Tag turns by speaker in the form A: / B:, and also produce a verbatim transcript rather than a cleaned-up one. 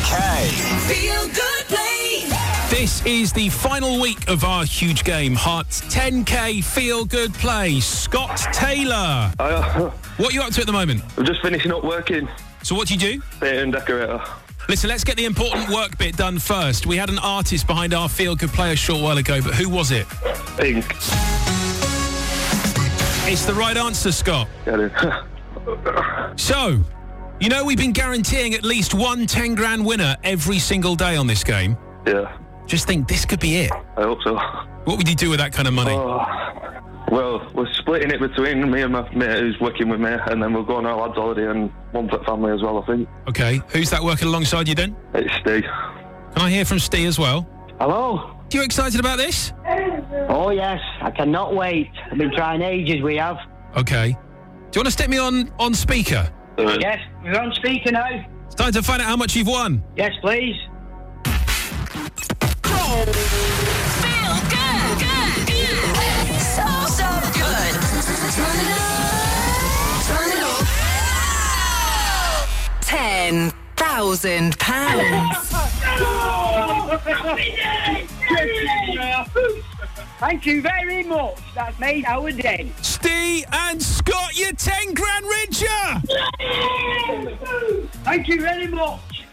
A: K.
B: Feel Good Play.
C: This is the final week of our huge game, Hearts ten K Feel Good Play. Scott Taylor.
D: Uh,
C: What are you up to at the moment?
D: I'm just finishing up working.
C: So what do you do?
D: Painter and decorator.
C: Listen, let's get the important work bit done first. We had an artist behind our Feel Good Play a short while ago, but who was it?
D: Ink.
C: It's the right answer, Scott.
D: Get it.
C: So, you know we've been guaranteeing at least one ten grand winner every single day on this game.
D: Yeah,
C: Just think, this could be it.
D: I hope so.
C: What would you do with that kind of money?
D: Oh, well, we're splitting it between me and my mate who's working with me, and then we'll go on our lads' holiday and one for the family as well, I think.
C: Okay, who's that working alongside you then?
D: It's Steve.
C: Can I hear from Steve as well?
E: Hello?
C: You excited about this?
E: Oh, yes. I cannot wait. I've been trying ages, we have.
C: Okay. Do you want to stick me on, on speaker?
D: Uh,
E: Yes, we're on speaker now.
C: It's time to find out how much you've won.
E: Yes, please.
B: Feel good. Good. Good. So, so good. Turn it up. Turn it up. Ten thousand pounds.
E: Thank you very much. That's made our day.
C: Steve and Scott, you're ten grand richer!
E: Thank you very much.